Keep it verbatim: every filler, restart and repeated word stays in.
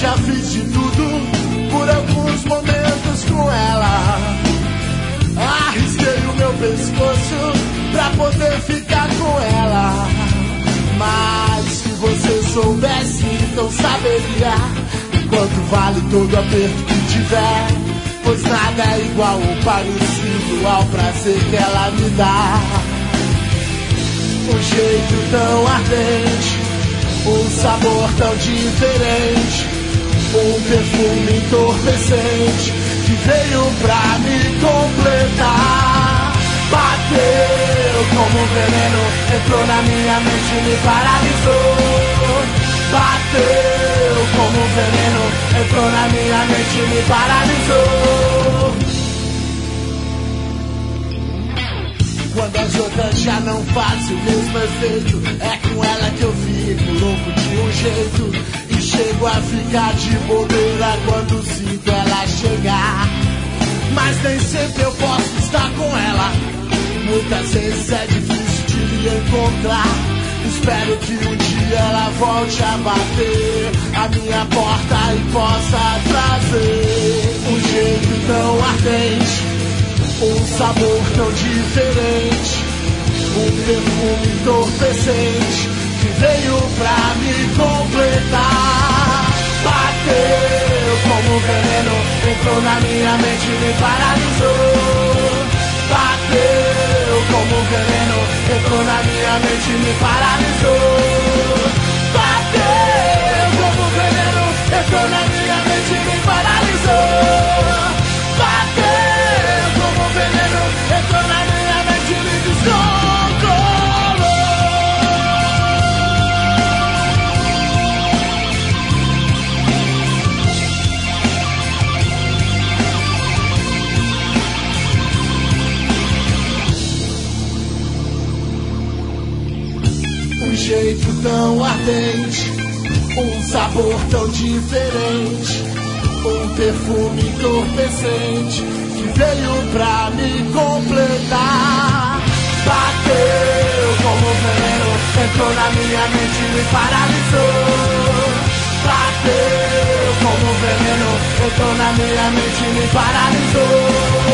já fiz de tudo por alguns momentos com ela. Arrisquei o meu pescoço pra poder ficar com ela. Mas se você soubesse, então saberia quanto vale todo aperto que tiver. Pois nada é igual ou parecido ao prazer que ela me dá. Um jeito tão ardente, um sabor tão diferente, um perfume entorpecente que veio pra me completar. Bateu como um veneno, entrou na minha mente e me paralisou. Bateu como um veneno, entrou na minha mente e me paralisou. Quando as outras já não fazem o mesmo efeito, é com ela que eu fico louco de um jeito. E chego a ficar de bobeira quando sinto ela chegar. Mas nem sempre eu posso estar com ela, muitas vezes é difícil de me encontrar. Espero que um dia ela volte a bater a minha porta e possa trazer um jeito tão ardente, um sabor tão diferente, um perfume entorpecente que veio pra me completar. Bateu como um veneno, entrou na minha mente e me paralisou. Bateu como um veneno, entrou na minha mente e me paralisou. Bateu como um veneno, entrou na minha mente e me paralisou. Bateu como um veneno, entrou na minha mente e me descontrolou. Um jeito tão ardente, um sabor tão diferente, um perfume entorpecente que veio pra me completar. Bateu como um veneno, entrou na minha mente e me paralisou. Bateu como um veneno, entrou na minha mente e me paralisou.